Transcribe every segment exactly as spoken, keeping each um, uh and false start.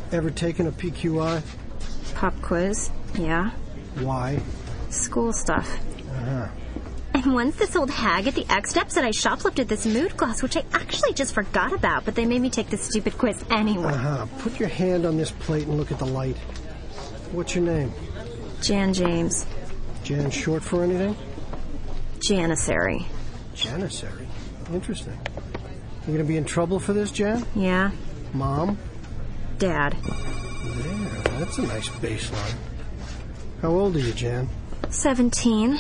Ever taken a P Q I? Pop quiz, yeah. Why? School stuff. Uh-huh. And once this old hag at the X-Step said I shoplifted this mood gloss, which I actually just forgot about, but they made me take this stupid quiz anyway. Uh-huh. Put your hand on this plate and look at the light. What's your name? Jan James. Jan short for anything? Janissary. Janissary? Interesting. You gonna be in trouble for this, Jan? Yeah. Mom? Dad. There, that's a nice baseline. How old are you, Jan? Seventeen.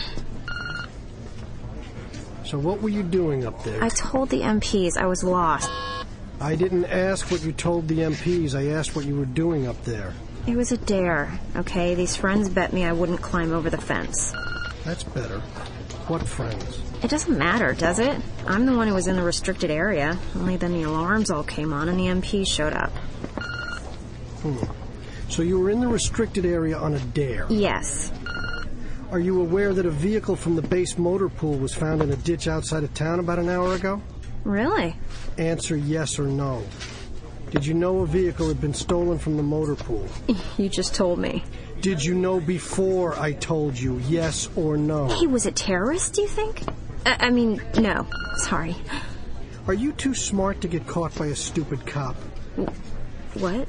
So what were you doing up there? I told the M Ps I was lost. I didn't ask what you told the M Ps. I asked what you were doing up there. It was a dare, okay? These friends bet me I wouldn't climb over the fence. That's better. What friends? It doesn't matter, does it? I'm the one who was in the restricted area. Only then the alarms all came on and the M Ps showed up. Hmm. So you were in the restricted area on a dare? Yes. Are you aware that a vehicle from the base motor pool was found in a ditch outside of town about an hour ago? Really? Answer yes or no. Did you know a vehicle had been stolen from the motor pool? You just told me. Did you know before I told you, yes or no? He was a terrorist, do you think? I, I mean, no. Sorry. Are you too smart to get caught by a stupid cop? What?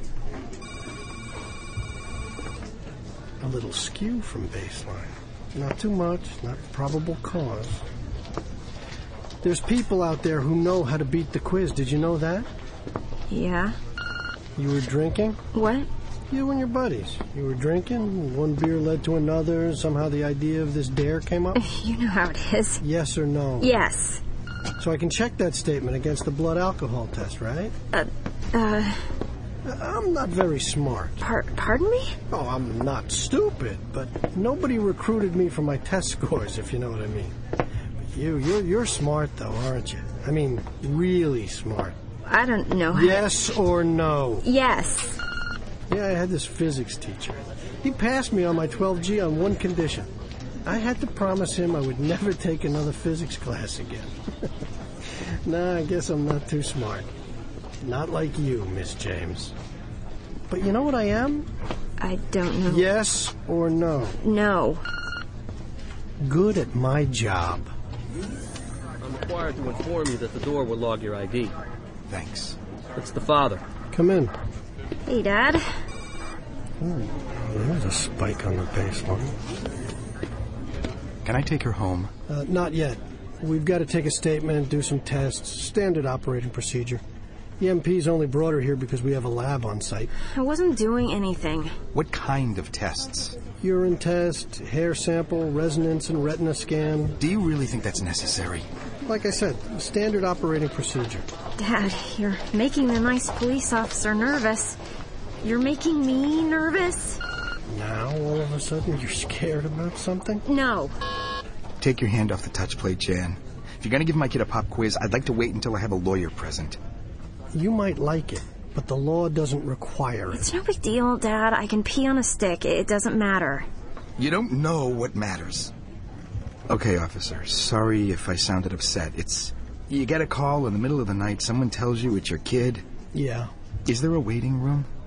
A little skew from baseline. Not too much, not probable cause. There's people out there who know how to beat the quiz. Did you know that? Yeah. You were drinking? What? You and your buddies. You were drinking, one beer led to another, somehow the idea of this dare came up? You know how it is. Yes or no? Yes. So I can check that statement against the blood alcohol test, right? Uh, uh... I'm not very smart. Par- pardon me? Oh, I'm not stupid, but nobody recruited me for my test scores, if you know what I mean. But you, you're, you're smart, though, aren't you? I mean, really smart. I don't know how... Yes or no? Yes. Yeah, I had this physics teacher. He passed me on my twelve G on one condition. I had to promise him I would never take another physics class again. Nah, I guess I'm not too smart. Not like you, Miss James. But you know what I am? I don't know. Yes or no? No. Good at my job. I'm required to inform you that the door will log your I D. Thanks. It's the father. Come in. Hey, Dad. Ooh, there's a spike on the baseline. Can I take her home? Uh, not yet. We've got to take a statement, do some tests. Standard operating procedure. The M Ps only brought her here because we have a lab on site. I wasn't doing anything. What kind of tests? Urine test, hair sample, resonance and retina scan. Do you really think that's necessary? Like I said, standard operating procedure. Dad, you're making the nice police officer nervous. You're making me nervous? Now, all of a sudden, you're scared about something? No. Take your hand off the touch plate, Jan. If you're going to give my kid a pop quiz, I'd like to wait until I have a lawyer present. You might like it, but the law doesn't require it. It's no big deal, Dad. I can pee on a stick. It doesn't matter. You don't know what matters. Okay, officer. Sorry if I sounded upset. It's... You get a call in the middle of the night, someone tells you it's your kid. Yeah. Is there a waiting room?